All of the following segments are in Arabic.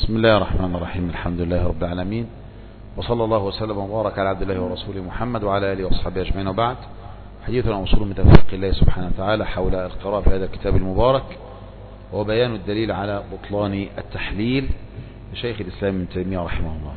بسم الله الرحمن الرحيم. الحمد لله رب العالمين، وصلى الله وسلم وبارك على عبد الله ورسوله محمد وعلى آله وصحبه أجمعين، وبعد. حديثنا موصول من توفيق الله سبحانه وتعالى حول القراءة في هذا الكتاب المبارك، وبيان الدليل على بطلان التحليل لشيخ الإسلام ابن تيمية رحمه الله.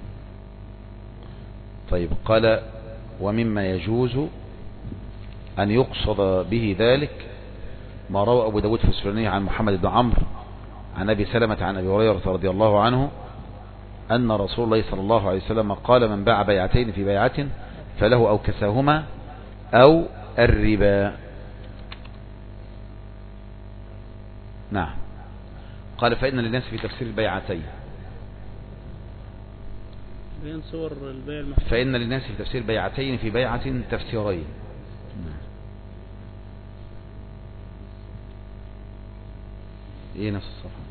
طيب، قال: ومما يجوز أن يقصد به ذلك ما روى أبو داود في السنن عن محمد بن عمرو عن أبي سلمة عن أبي هريرة رضي الله عنه أن رسول الله صلى الله عليه وسلم قال: من باع بيعتين في بيعة فله أو كساهما أو الربا. نعم. قال: فإن للناس في تفسير البيعتين فإن للناس في تفسير بيعتين في بيعة تفسيرين. ايه نفس الصفحة؟ ،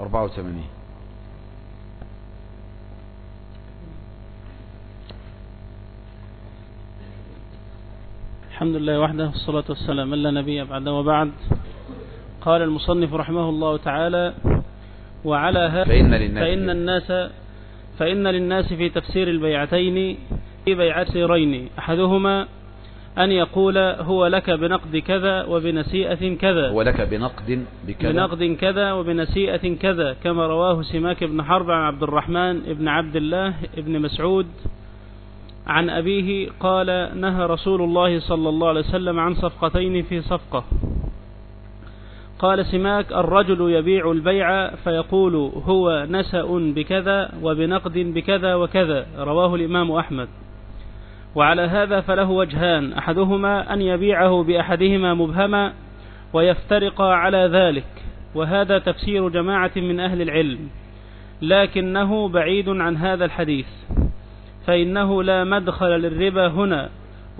84. الحمد لله وحده، والصلاة والسلام لا نبي بعده، وبعد. قال المصنف رحمه الله تعالى: وعلى هذا فإن للناس في تفسير البيعتين في بيعتين، أحدهما أن يقول: هو لك بنقد كذا وبنسيئة كذا، ولك بنقد كذا وبنسيئة كذا، كما رواه سماك بن حرب عن عبد الرحمن بن عبد الله بن مسعود عن أبيه قال: نهى رسول الله صلى الله عليه وسلم عن صفقتين في صفقة. قال سماك: الرجل يبيع البيع فيقول: هو نسأ بكذا وبنقد بكذا وكذا، رواه الإمام أحمد. وعلى هذا فله وجهان: أحدهما أن يبيعه بأحدهما مبهما ويفترق على ذلك، وهذا تفسير جماعة من أهل العلم، لكنه بعيد عن هذا الحديث، فإنه لا مدخل للربا هنا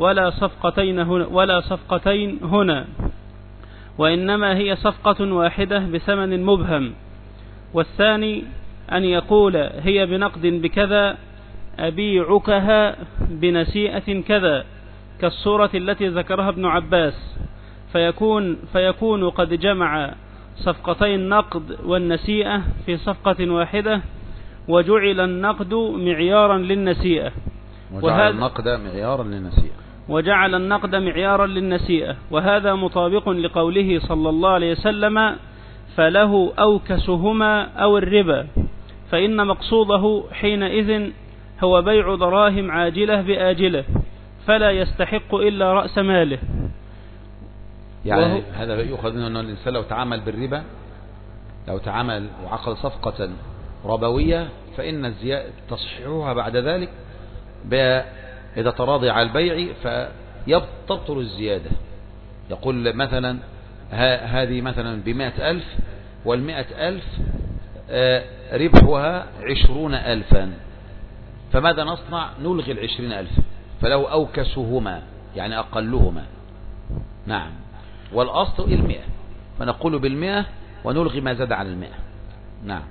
ولا صفقتين هنا، وإنما هي صفقة واحدة بثمن مبهم. والثاني أن يقول: هي بنقد بكذا أبيعكها بنسيئة كذا، كالصورة التي ذكرها ابن عباس، فيكون قد جمع صفقتي النقد والنسيئة في صفقة واحدة، وجعل النقد معيارا للنسيئة وهذا مطابق لقوله صلى الله عليه وسلم: فله أوكسهما أو الربا، فإن مقصوده حينئذ هو بيع دراهم عاجلة بآجلة، فلا يستحق إلا رأس ماله. يعني هذا يؤخذ منه أن الإنسان لو تعامل بالربا، لو تعامل وعقد صفقة ربوية، فإن الزيادة تصحيحها بعد ذلك إذا تراضي على البيع فيبطل الزيادة. يقول مثلا: هذه مثلا ب100,000، وال100,000 ربحها 20,000، فماذا نصنع؟ نلغي 20,000، فلو أوكسهما يعني أقلهما. نعم. والأصل 100، فنقول 100 ونلغي ما زاد عن 100. نعم.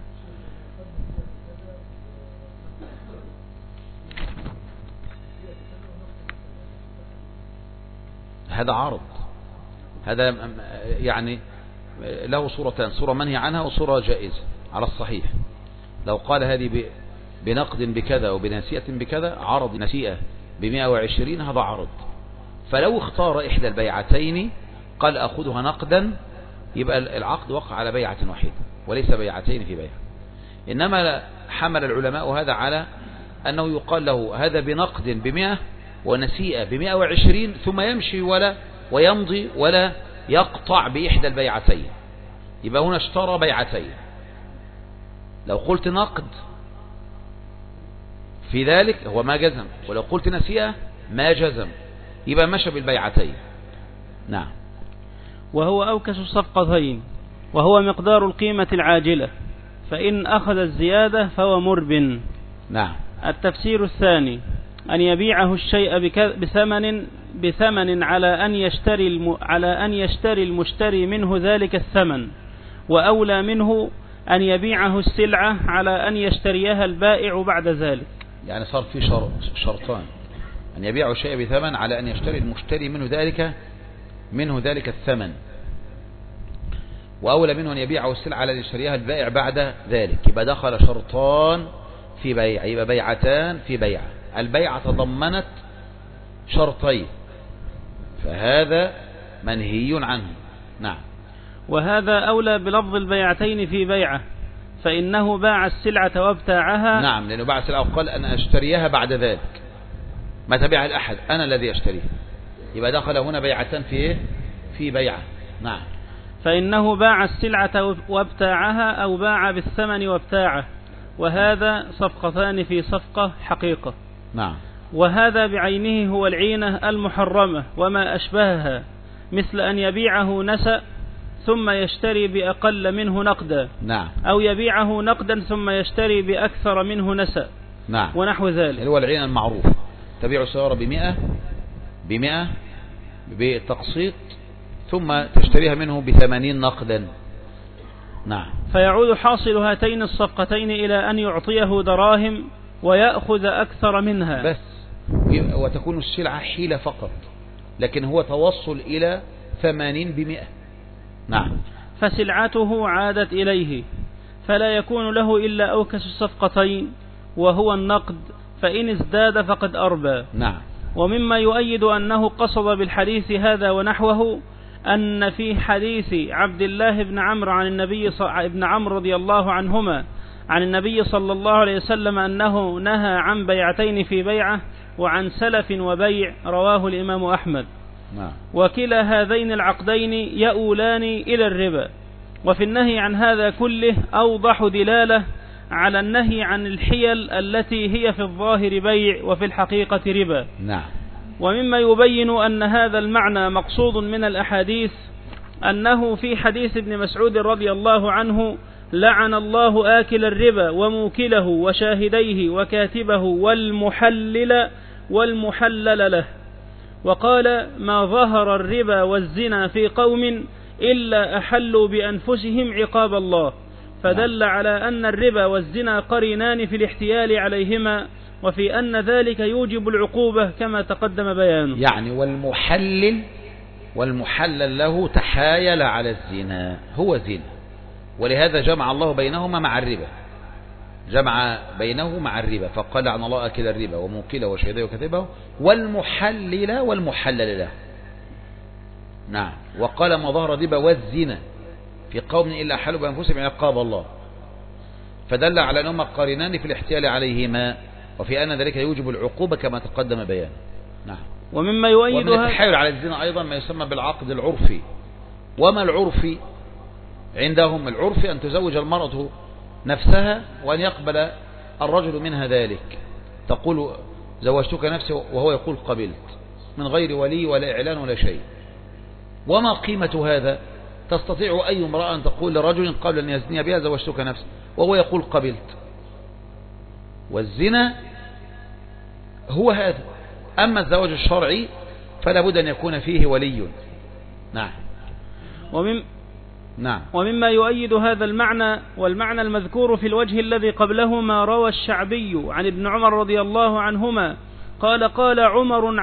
هذا عرض، هذا يعني له صورتان: صورة منهي عنها وصورة جائزة على الصحيح. لو قال هذه بنقد بكذا وبنسيئة بكذا، عرض نسيئة ب120، هذا عرض. فلو اختار إحدى البيعتين قال: أخذها نقدا، يبقى العقد وقع على بيعة واحدة وليس بيعتين في بيعة. إنما حمل العلماء هذا على أنه يقال له: هذا بنقد ب100 ونسيئة ب120، ثم يمشي ويمضي ولا يقطع بإحدى البيعتين، يبقى هنا اشترى بيعتين. لو قلت نقد في ذلك هو ما جزم، ولو قلت نسيئة ما جزم، يبقى مشى بالبيعتين. نعم. وهو أوكس الصفقتين، وهو مقدار القيمة العاجلة، فإن أخذ الزيادة فهو مرب. نعم. التفسير الثاني: أن يبيعه الشيء بثمن على أن يشتري المشتري منه ذلك الثمن، وأولى منه أن يبيعه السلعة على أن يشتريها البائع بعد ذلك. يعني صار في شرطان: أن يبيعه الشيء بثمن على أن يشتري المشتري منه ذلك الثمن، وأولى منه أن يبيعه السلعة التي يشتريها البائع بعد ذلك. يبقى دخل شرطان في بيع، يبقى بيعتان في بيع. البيعة تضمنت شرطين، فهذا منهي عنه. نعم. وهذا أولى بلفظ البيعتين في بيعة، فإنه باع السلعة وابتاعها. نعم، لأنه باع السلعة وقال أنا أشتريها بعد ذلك، ما تبيع الأحد، أنا الذي أشتريها. يبقى دخل هنا بيعتان في إيه؟ في بيعة. نعم. فإنه باع السلعة وابتاعها أو باع بالثمن وابتاعه، وهذا صفقتان في صفقة حقيقة. نعم. وهذا بعينه هو العينة المحرمة وما أشبهها، مثل أن يبيعه نسأ ثم يشتري بأقل منه نقدا. نعم. أو يبيعه نقدا ثم يشتري بأكثر منه نسأ. نعم. ونحو ذلك. هو العينة المعروف، تبيع السيارة ب100 بتقسيط ثم تشتريها منه ب80 نقدا. نعم. فيعود حاصل هاتين الصفقتين إلى أن يعطيه دراهم ويأخذ أكثر منها بس، وتكون السلعة حيلة فقط، لكن هو توصل إلى 80 ب100. نعم. فسلعته عادت إليه، فلا يكون له إلا أوكس الصفقتين وهو النقد، فإن ازداد فقد أربى. نعم. ومما يؤيد أنه قصد بالحديث هذا ونحوه أن في حديث عبد الله بن عمرو عن النبي ابن عمرو رضي الله عنهما عن النبي صلى الله عليه وسلم أنه نهى عن بيعتين في بيعة وعن سلف وبيع، رواه الإمام أحمد. نعم. وكلا هذين العقدين يؤولان إلى الربا. وفي النهي عن هذا كله أوضح دلالة على النهي عن الحيل التي هي في الظاهر بيع وفي الحقيقة ربا. نعم. ومما يبين أن هذا المعنى مقصود من الأحاديث أنه في حديث ابن مسعود رضي الله عنه: لعن الله آكل الربا وموكله وشاهديه وكاتبه والمحلل له. وقال: ما ظهر الربا والزنا في قوم إلا أحلوا بأنفسهم عقاب الله. فدل على أن الربا والزنا قرينان في الاحتيال عليهما، وفي أن ذلك يوجب العقوبة كما تقدم بيانه. يعني والمحلل له تحايل على الزنا، هو زنا، ولهذا جمع الله بينهما مع الربا، جمع بينه مع الربا، فقال: لعن الله آكل الربا وموكله وشهده وكاتبه والمحلل له. نعم. وقال: ما ظهر الربا والزنا في قوم إلا حلوا بأنفسهم عقاب الله. فدل على أنهما قارنان في الاحتيال عليهما، وفي أن ذلك يوجب العقوبة كما تقدم بيانه. نعم. ومما يؤيد ومن التحايل على الزنا أيضا ما يسمى بالعقد العرفي. وما العرفي عندهم؟ العرفي أن تزوج المرأة نفسها وأن يقبل الرجل منها ذلك، تقول: زوجتك نفسي، وهو يقول: قبلت، من غير ولي ولا إعلان ولا شيء. وما قيمة هذا؟ تستطيع أي امرأة أن تقول لرجل قبل أن يزني بها: زوجتك نفسي، وهو يقول: قبلت. والزنا هو هذا. أما الزواج الشرعي فلا بد أن يكون فيه ولي. نعم. نعم. ومما يؤيد هذا المعنى والمعنى المذكور في الوجه الذي قبله ما روى الشعبي عن ابن عمر رضي الله عنهما قال عمر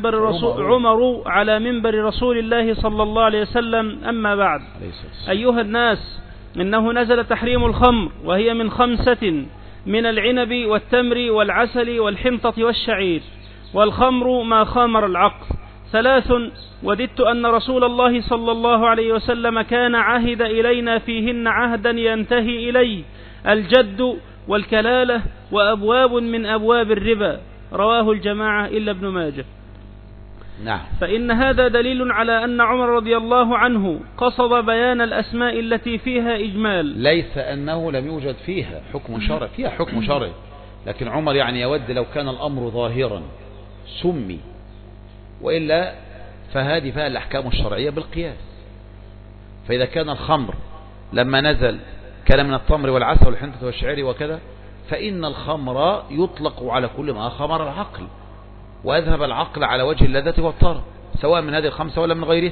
على منبر رسول الله صلى الله عليه وسلم: أما بعد، أيها الناس، إنه نزل تحريم الخمر، وهي من 5: من العنب والتمر والعسل والحنطة والشعير. والخمر ما خامر العقل. 3: وددت أن رسول الله صلى الله عليه وسلم كان عهد إلينا فيهن عهدا ينتهي إليه: الجد والكلالة وأبواب من أبواب الربا. رواه الجماعة إلا ابن ماجه. نعم. فإن هذا دليل على أن عمر رضي الله عنه قصد بيان الأسماء التي فيها إجمال، ليس أنه لم يوجد فيها حكم شرعي، فيها حكم شرعي، لكن عمر يعني يود لو كان الأمر ظاهرا سمي، وإلا فهذه فيها الأحكام الشرعية بالقياس. فإذا كان الخمر لما نزل كان من التمر والعسل والحنطة والشعير وكذا، فإن الخمر يطلق على كل ما خمر العقل وأذهب العقل على وجه اللذة والطرب، سواء من هذه ال5 ولا من غيره.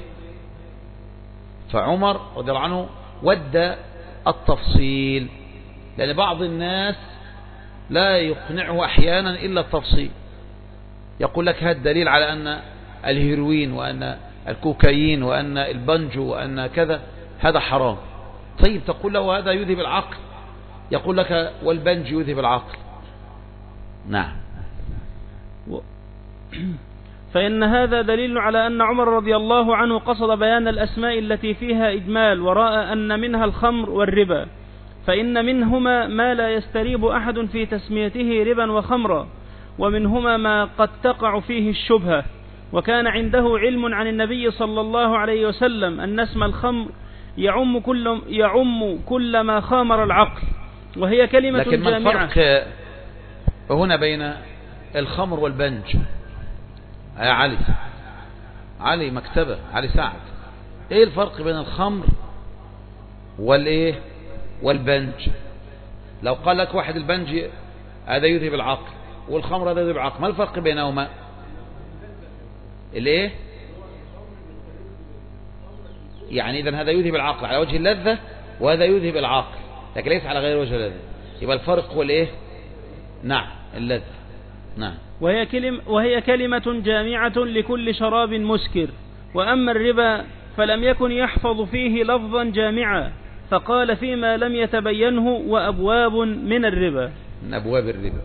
فعمر رضي الله عنه ود التفصيل، لأن بعض الناس لا يقنعه أحيانا إلا التفصيل. يقول لك هذا دليل على أن الهيروين وأن الكوكايين وأن البنجو وأن كذا هذا حرام. طيب تقول له هذا يذهب العقل، يقول لك والبنج يذهب العقل. نعم. فإن هذا دليل على أن عمر رضي الله عنه قصد بيان الأسماء التي فيها إجمال، ورأى أن منها الخمر والربا، فإن منهما ما لا يستريب أحد في تسميته ربا وخمرا، ومنهما ما قد تقع فيه الشبهة. وكان عنده علم عن النبي صلى الله عليه وسلم أن اسم الخمر يعم كل ما خامر العقل، وهي كلمة لكن جامعة. لكن ما الفرق هنا بين الخمر والبنج؟ يا علي مكتبة علي سعد، ايه الفرق بين الخمر والبنج؟ لو قال لك واحد البنج هذا يذهب العقل والخمر هذا يذهب العقل، ما الفرق بينهما؟ يعني اذا هذا يذهب العقل على وجه اللذة وهذا يذهب العقل، لكن ليس على غير وجه اللذة. يبقى الفرق هو نعم اللذة. نعم. وهي كلمة جامعة لكل شراب مسكر. وأما الربا فلم يكن يحفظ فيه لفظا جامعا، فقال فيما لم يتبينه وأبواب من الربا، من أبواب الربا.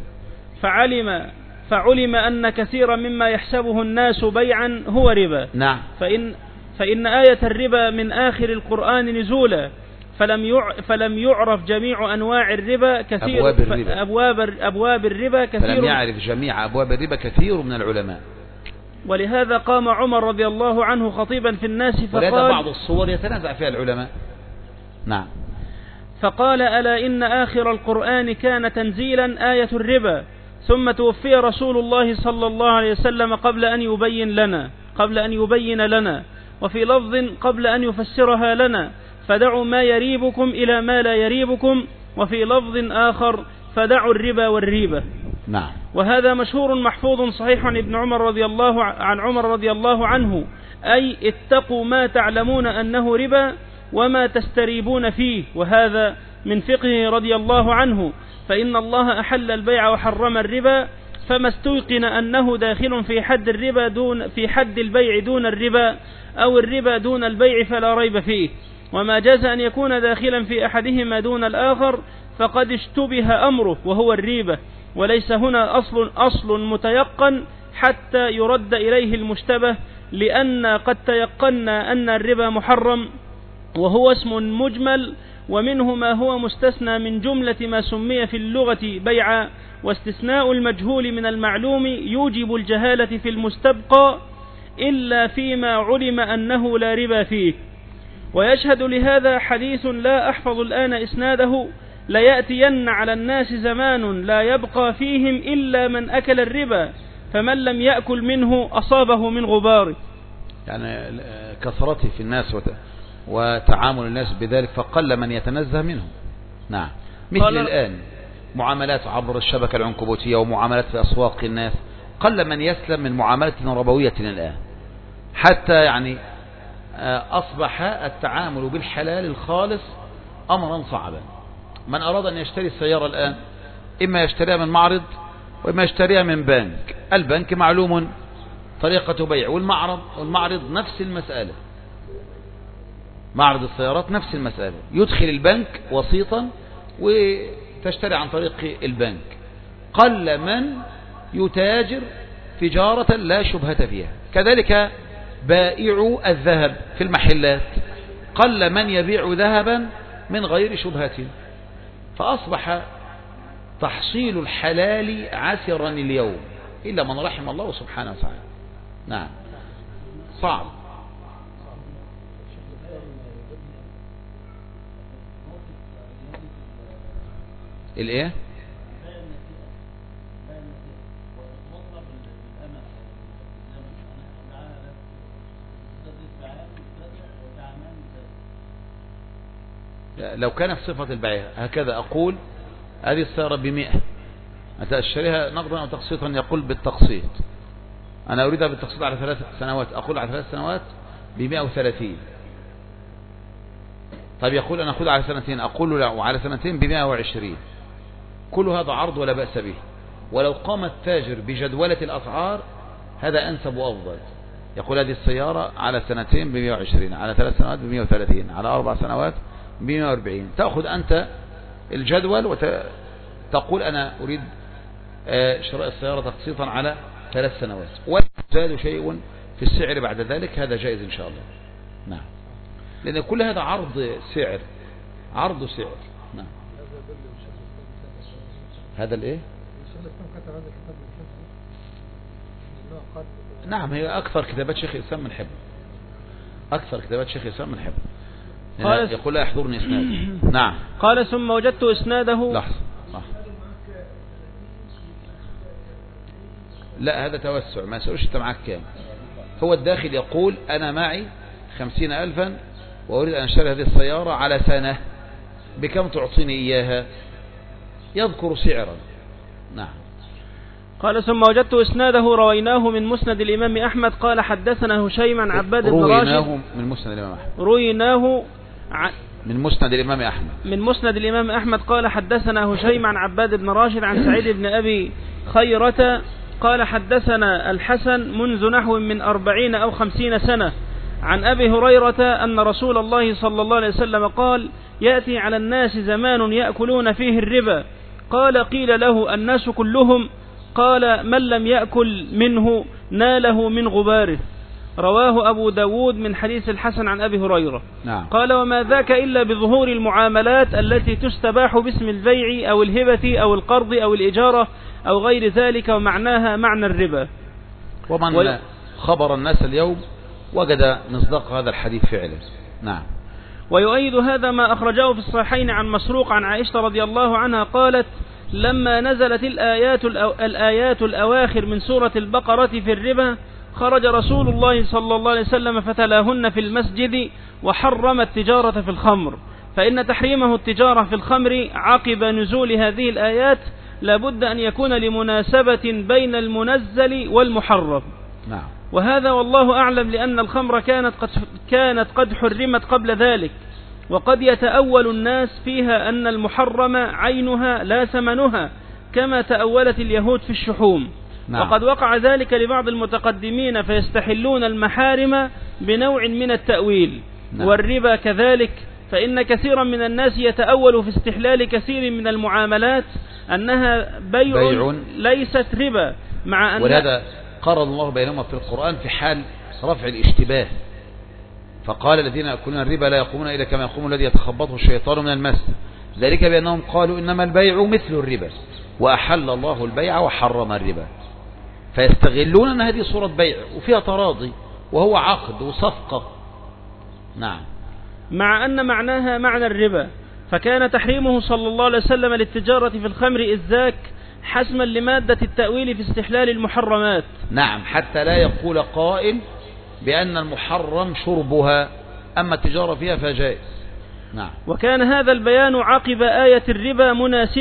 فعلم أن كثيرا مما يحسبه الناس بيعا هو ربا. نعم. فإن آية الربا من آخر القرآن نزولا، فلم يعرف جميع أنواع الربا كثير. أبواب الربا كثير. فلم يعرف جميع أبواب الربا كثير من العلماء. ولهذا قام عمر رضي الله عنه خطيبا في الناس فقال، ولهذا بعض الصور يتنازع فيها العلماء. نعم. فقال: ألا إن آخر القرآن كان تنزيلا آية الربا، ثم توفي رسول الله صلى الله عليه وسلم قبل أن يبين لنا، وفي لفظ قبل أن يفسرها لنا، فدعوا ما يريبكم إلى ما لا يريبكم، وفي لفظ آخر فدعوا الربا والريبة. نعم. وهذا مشهور محفوظ صحيح عن عمر رضي الله عنه، أي اتقوا ما تعلمون أنه ربا وما تستريبون فيه، وهذا من فقهه رضي الله عنه، فإن الله أحل البيع وحرم الربا، فما استيقن أنه داخل في حد البيع دون الربا، أو الربا دون البيع، فلا ريب فيه. وما جاز أن يكون داخلا في أحدهما دون الآخر فقد اشتبه أمره وهو الريبة، وليس هنا أصل متيقن حتى يرد إليه المشتبه، لأن قد تيقنا أن الربا محرم وهو اسم مجمل، ومنه ما هو مستثنى من جملة ما سمي في اللغة بيعا، واستثناء المجهول من المعلوم يوجب الجهالة في المستبقى إلا فيما علم أنه لا ربا فيه. ويشهد لهذا حديث لا أحفظ الآن إسناده: ليأتين على الناس زمان لا يبقى فيهم إلا من أكل الربا، فمن لم يأكل منه أصابه من غباره. يعني كثرته في الناس وتعامل الناس بذلك، فقل من يتنزه منه. نعم. مثل الآن معاملات عبر الشبكة العنكبوتية ومعاملات في أسواق الناس، قل من يسلم من معاملة ربوية الآن، حتى يعني أصبح التعامل بالحلال الخالص أمرا صعبا. من أراد أن يشتري السيارة الآن إما يشتريها من معرض وإما يشتريها من بنك. البنك معلوم طريقة بيع، والمعرض نفس المسألة. معرض السيارات نفس المسألة، يدخل البنك وسيطا وتشتري عن طريق البنك. قل من يتاجر تجارة لا شبهة فيها. كذلك بائع الذهب في المحلات، قل من يبيع ذهبا من غير شبهة، فأصبح تحصيل الحلال عسرا اليوم إلا من رحم الله سبحانه وتعالى. نعم. صعب. الايه؟ لو كان في صفة البيع هكذا أقول: هذه السيارة ب100، أتشتريها نقدا أو تقسيطا؟ يقول بالتقسيط. أنا أريدها بالتقسيط على 3 سنوات، أقول على 3 سنوات ب130. طيب يقول أنا أخذ على 2 سنين، أقول له لا، وعلى 2 سنين ب120. كل هذا عرض ولا بأس به. ولو قام التاجر بجدولة الأسعار هذا أنسب وأفضل، يقول هذه السيارة على سنتين ب120، على 3 سنوات ب130، على 4 سنوات ب140. تأخذ أنت الجدول وتقول أنا أريد شراء السيارة تقسيطا على 3 سنوات، ولا يزال شيء في السعر بعد ذلك، هذا جائز إن شاء الله. نعم، لأن كل هذا عرض سعر، عرض سعر. نعم، هذا الإيه؟ نعم، هي أكثر كتابات شيخ الإسلام من حب، أكثر كتابات شيخ الإسلام من حب. يقول لا يحضرني إسناد. نعم. قال ثم وجدت إسناده. لحظة. لا، هذا توسع، ما سألش أنت معك كام. هو الداخل يقول أنا معي 50,000 وأريد أن أشتري هذه السيارة على سنة، بكم تعطيني إياها؟ يذكر سعرا. نعم. قال ثم وجدت إسناده رويناه من مسند الإمام أحمد قال حدثنا هشيم عن عباد بن راشد. رويناه من مسند الإمام أحمد. رويناه من مسند الإمام أحمد. من مسند الإمام أحمد قال حدثنا هشيم عن عباد بن راشد عن سعيد بن أبي خيرة قال حدثنا الحسن منذ نحو من 40 أو 50 سنة عن أبي هريرة أن رسول الله صلى الله عليه وسلم قال يأتي على الناس زمان يأكلون فيه الربا. قال قيل له الناس كلهم؟ قال من لم يأكل منه ناله من غباره. رواه أبو داود من حديث الحسن عن أبي هريرة. نعم. قال وما ذاك إلا بظهور المعاملات التي تستباح باسم البيع أو الهبة أو القرض أو الإجارة أو غير ذلك، ومعناها معنى الربا. ومن خبر الناس اليوم وجد مصداق هذا الحديث فعلا. نعم. ويؤيد هذا ما أخرجه في الصحيحين عن مسروق عن عائشة رضي الله عنها قالت لما نزلت الآيات الأواخر من سورة البقرة في الربا خرج رسول الله صلى الله عليه وسلم فتلاهن في المسجد وحرم التجارة في الخمر، فإن تحريمه التجارة في الخمر عقب نزول هذه الآيات لابد أن يكون لمناسبة بين المنزل والمحرم. نعم. وهذا والله أعلم لأن الخمر كانت قد حرمت قبل ذلك، وقد يتأول الناس فيها أن المحرم عينها لا ثمنها كما تأولت اليهود في الشحوم. نعم. وقد وقع ذلك لبعض المتقدمين فيستحلون المحارم بنوع من التأويل. نعم. والربا كذلك، فإن كثيرا من الناس يتأول في استحلال كثير من المعاملات أنها بيع ليست ربا، مع أن ولهذا قرن الله بينهما في القرآن في حال رفع الاشتباه، فقال الذين يأكلون الربا لا يقومون إلا كما يقوم الذي يتخبطه الشيطان من المس، ذلك بأنهم قالوا إنما البيع مثل الربا وأحل الله البيع وحرم الربا، فيستغلون أن هذه صورة بيع وفيها تراضي وهو عقد وصفقة. نعم. مع أن معناها معنى الربا، فكان تحريمه صلى الله عليه وسلم للتجارة في الخمر إذ ذاك حسما لمادة التأويل في استحلال المحرمات. نعم، حتى لا يقول قائل بأن المحرم شربها أما التجارة فيها فجائز. نعم. وكان هذا البيان عقب آية الربا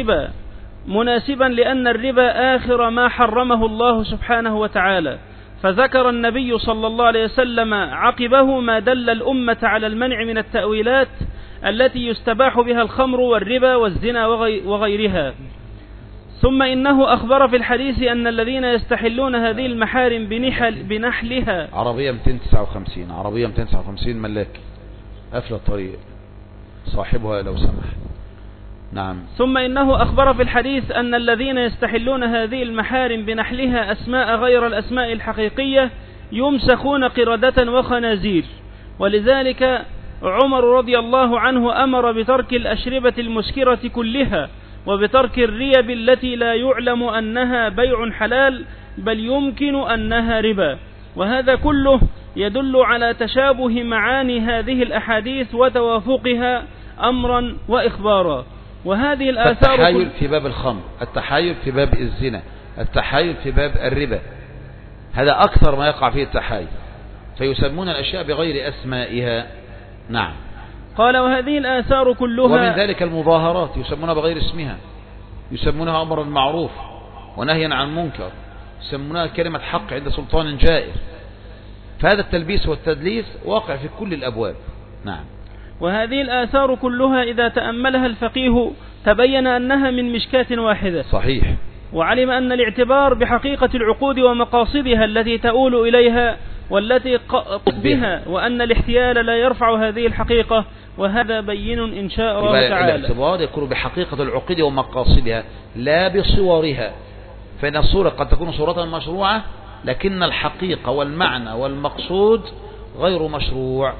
مناسبا لأن الربا آخر ما حرمه الله سبحانه وتعالى، فذكر النبي صلى الله عليه وسلم عقبه ما دل الأمة على المنع من التأويلات التي يستباح بها الخمر والربا والزنا وغيرها. ثم إنه أخبر في الحديث أن الذين يستحلون هذه المحارم بنحلها. عربية 259 عربية 259 ملاك قفل الطريق صاحبها لو سمح. نعم. ثم إنه أخبر في الحديث أن الذين يستحلون هذه المحارم بنحلها أسماء غير الأسماء الحقيقية يمسخون قردة وخنازير، ولذلك عمر رضي الله عنه أمر بترك الأشربة المسكرة كلها وبترك الريب التي لا يعلم أنها بيع حلال بل يمكن أنها ربا. وهذا كله يدل على تشابه معاني هذه الأحاديث وتوافقها أمرا وإخبارا. وهذه الآثار التحايل في باب الخمر، التحايل في باب الزنا، التحايل في باب الربا، هذا أكثر ما يقع فيه التحايل، فيسمون الأشياء بغير أسمائها. نعم. قال وهذه الآثار كلها، ومن ذلك المظاهرات يسمونها بغير اسمها، يسمونها أمر معروف ونهيا عن منكر، يسمونها كلمة حق عند سلطان جائر، فهذا التلبيس والتدليس واقع في كل الأبواب. نعم. وهذه الآثار كلها إذا تأملها الفقيه تبين أنها من مشكاة واحدة. صحيح. وعلم أن الاعتبار بحقيقة العقود ومقاصدها التي تؤول إليها والتي بها، وأن الاحتيال لا يرفع هذه الحقيقة، وهذا بين إن شاء الله تعالى. الاعتبار يكون بحقيقة العقود ومقاصدها لا بصورها، فإن الصورة قد تكون صورة مشروعة لكن الحقيقة والمعنى والمقصود غير مشروع.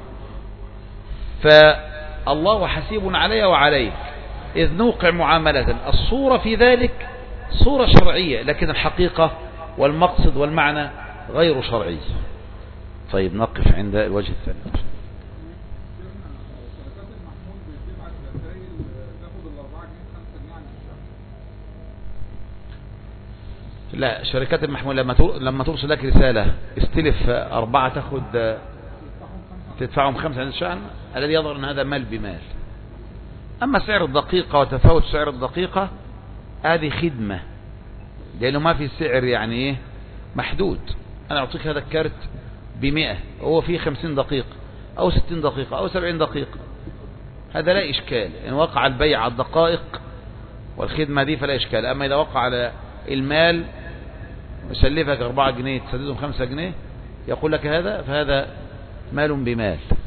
فالله حسيب علي وعليك، إذ نوقع معاملة الصورة في ذلك صورة شرعية لكن الحقيقة والمقصد والمعنى غير شرعي. طيب نقف عند الوجه الثاني. لا، شركات المحمول لما ترسل لك رسالة استلف 4 تدفعهم 5 عند الشأن الذي يظهر أن هذا مال بمال. أما سعر الدقيقة وتفاوت سعر الدقيقة هذه خدمة، لأنه ما في سعر يعني إيه محدود. أنا أعطيك هذا الكارت ب100 وهو فيه 50 دقيقة أو 60 دقيقة أو 70 دقيقة، هذا لا إشكال إن وقع البيع على الدقائق والخدمة دي فلا إشكال. أما إذا وقع على المال مسلفك 4 جنيه تسددهم 5 جنيه يقول لك هذا، فهذا مال بمال.